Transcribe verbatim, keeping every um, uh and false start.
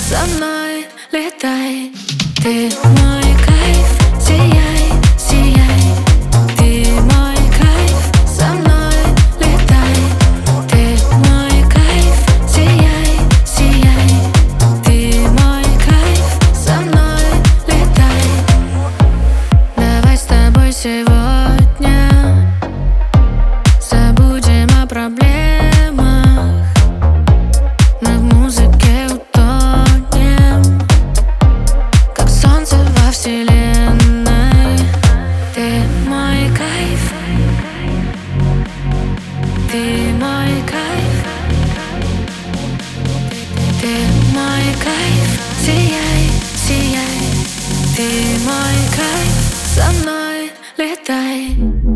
со мной летай. Ты мой кайф, сияй, сияй. Ты мой кайф, со мной летай. Ты мой кайф, сияй, сияй. Ты мой кайф, со мной летай. Давай с тобой сегодня забудем о проблемах. Мы в музыке утонем, как солнце во вселенной. Ты мой кайф, ты мой кайф. Ты мой кайф, сияй, сияй. Ты мой кайф, со мной летай.